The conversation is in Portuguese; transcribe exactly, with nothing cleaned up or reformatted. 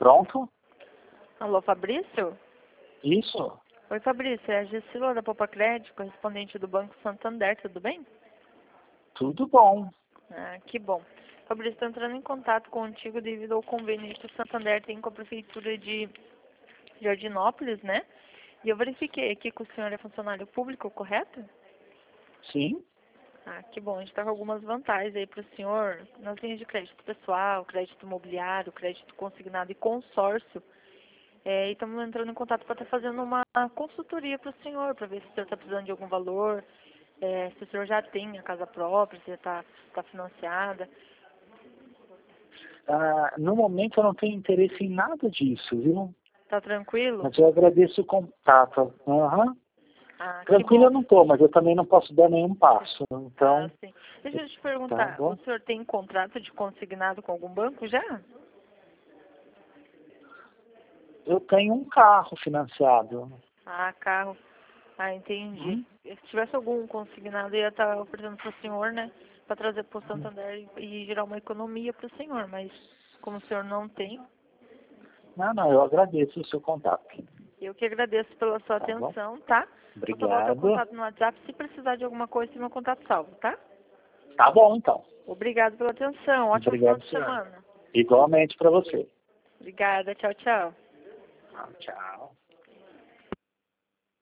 Pronto? Alô, Fabrício? Isso? Oi, Fabrício, é a Gessila da Popa Crédito, correspondente do Banco Santander, tudo bem? Tudo bom. Ah, que bom. Fabrício, estou entrando em contato contigo devido ao convênio que o Santander tem com a Prefeitura de Jardinópolis, né? E eu verifiquei aqui que o senhor é funcionário público, correto? Sim? Ah, que bom. A gente está com algumas vantagens aí para o senhor nas linhas de crédito pessoal, crédito imobiliário, crédito consignado e consórcio. É, e estamos entrando em contato para estar fazendo uma consultoria para o senhor, para ver se o senhor está precisando de algum valor, é, se o senhor já tem a casa própria, se está tá financiada. Ah, no momento eu não tenho interesse em nada disso, viu? Tá tranquilo? Mas eu agradeço o contato. Aham. Ah, que Tranquilo bom. eu não estou, mas eu também não posso dar nenhum passo. Ah, Então, sim. Deixa eu te tá perguntar, o bom? senhor tem contrato de consignado com algum banco já? Eu tenho um carro financiado. Ah, carro. Ah, entendi. Hum? Se tivesse algum consignado, eu ia estar oferecendo para o senhor, né? Para trazer para o Santander e, e gerar uma economia para o senhor. Mas como o senhor não tem, Não, não, eu agradeço o seu contato. eu que agradeço pela sua Tá bom? atenção, tá? Eu só volto ao Obrigado. contato no WhatsApp se precisar de alguma coisa, tem meu contato salvo, tá? Tá bom, então. Obrigado pela atenção. Ótimo final Obrigado, de senhor. semana. Igualmente para você. Obrigada. Tchau, tchau. Tchau.